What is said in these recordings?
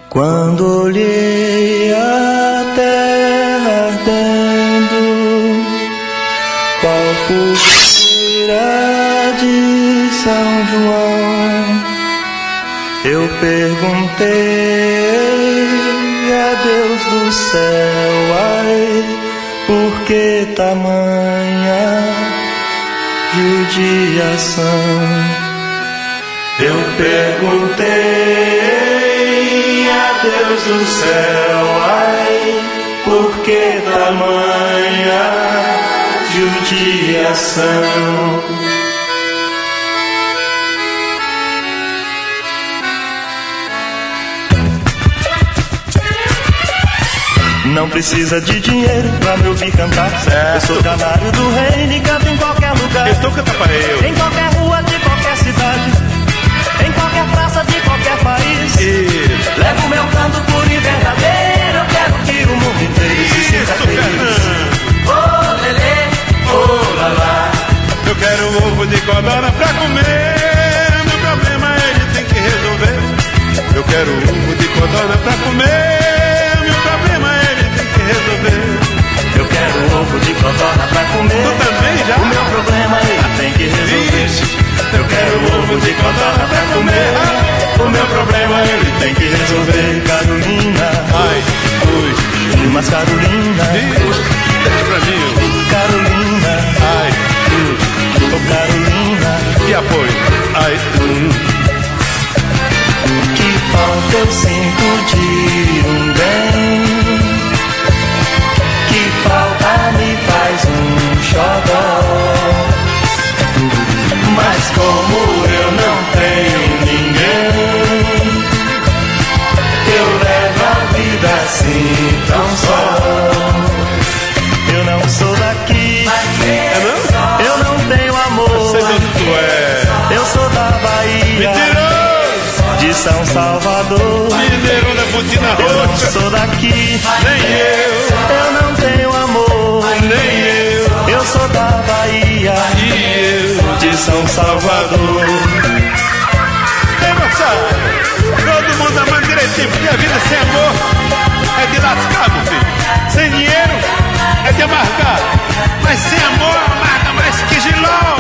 Quando olhei a terra ardendo, qual fogueira de São João, eu perguntei a Deus do céu, ai, por que tamanha judiação? Eu perguntei a Deus do céu, ai, por que tamanha judiação? Não precisa de dinheiro pra me ouvir cantar. Certo. Eu sou canário do reino e canto em qualquer lugar. Estou cantando para eu. Em qualquer rua de qualquer cidade, em qualquer praça de qualquer país. Isso. Levo meu canto puro e verdadeiro. Eu quero que o mundo inteiro se sinta feliz. Oh, lelê, oh, lalá. Eu quero ovo de codorna pra comer. Meu problema ele tem que resolver. Eu quero ovo de codorna pra comer. Meu problema ele tem que resolver. Eu quero ovo de codorna pra comer. Tu também já? O meu problema ele tem que resolver. Eu quero ovo de codorna pra comer. O meu problema ele tem que resolver. Carolina, ai, ui. Mas Carolina, deixa pra mim. Carolina, ai, oh Carolina, e apoio, ai, que falta eu sinto de um bem, que falta me faz um xodó. Mas como eu não tenho ninguém, eu levo a vida assim tão só. Eu não sou daqui, eu não tenho amor. Sei de onde tu é. Eu sou da Bahia, mentiroso, de São Salvador. mineiro da Pontina Eu não Roxa. sou daqui, Nem eu não tenho amor. nem eu. Eu sou da Bahia, E eu. de São Salvador. Ei, moçada, todo mundo amando direitinho, porque a vida sem amor é de lascar, meu filho. Sem dinheiro é de amargar, mas sem amor amarga mais que giló.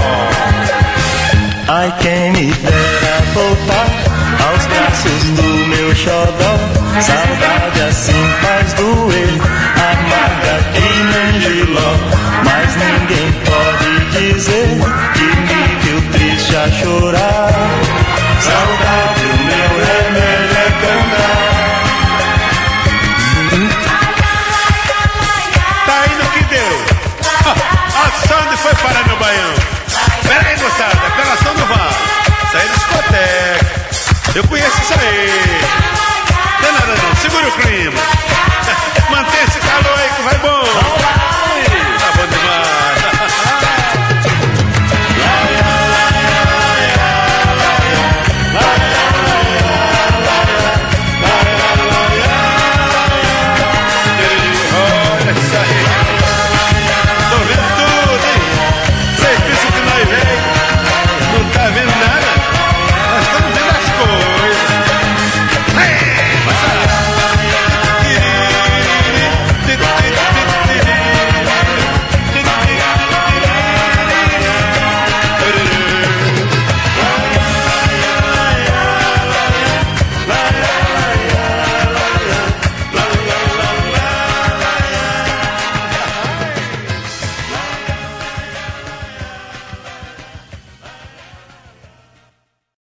Ai, quem me dera voltar aos braços do meu xodó. Saudade assim faz doer.